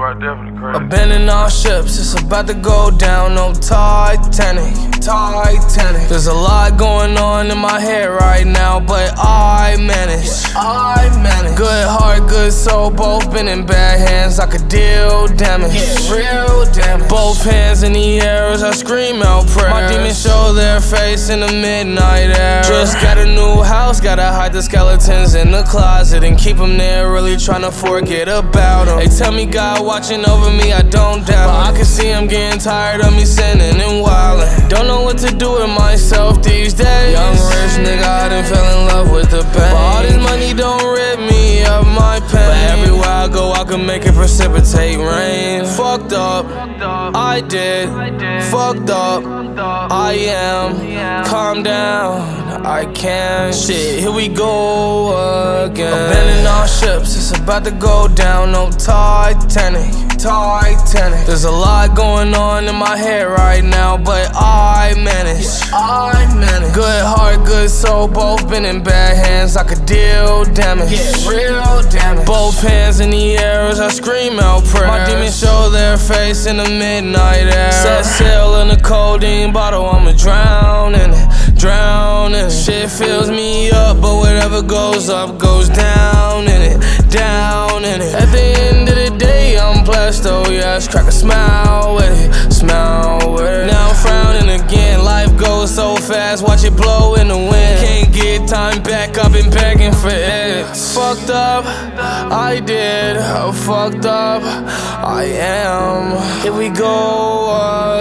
are definitely crazy. Abandoning all ships, it's about to go down, no Titanic. There's a lot going on in my head right now, but I manage. Good heart, good soul, both been in bad hands. I could deal damage, real damage. Both hands in the air as I scream out prayers. My demons show their face in the midnight air. Just got a new house, gotta hide the skeletons in the closet and keep them there, really trying to forget about them. They tell me God watching over me, I don't doubt, but I can see I'm getting tired of me sinning and wildin'. Don't know what to do with myself these days. Young rich nigga, I done fell in love with the pain. But all this money don't rid me of my pain. But everywhere I go, I can make it precipitate rain. Fucked up, I did. Fucked up, I am. Calm down, I can. Shit, here we go again. Abandoning all ships, it's about to go down, no Titanic. There's a lot going on in my head right now, but I manage. Good heart, good soul, both been in bad hands. I could deal damage, real damage. Both hands in the air as I scream out prayers. My demons show their face in the midnight air. Set sail in a codeine bottle, I'ma drown in it. Shit fills me up, but whatever goes up goes down in it. At the end of the day, I'm blessed, oh yes. Crack a smile with it, Now I'm frowning again, life goes so fast, watch it blow in the wind. Can't get time back, I've been begging for it. Fucked up, I did. Fucked up, I am. Here we go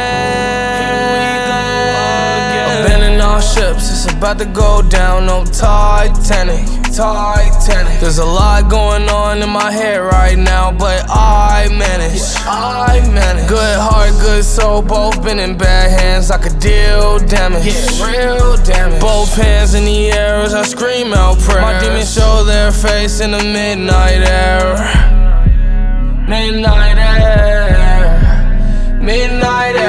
again. Abandoning all ships, it's about to go down, no Titanic. There's a lot going on in my head right now, but I manage. Good heart, good soul, both been in bad hands. I could deal damage, real damage. Both hands in the air as I scream out prayers. My demons show their face in the midnight air. Midnight air.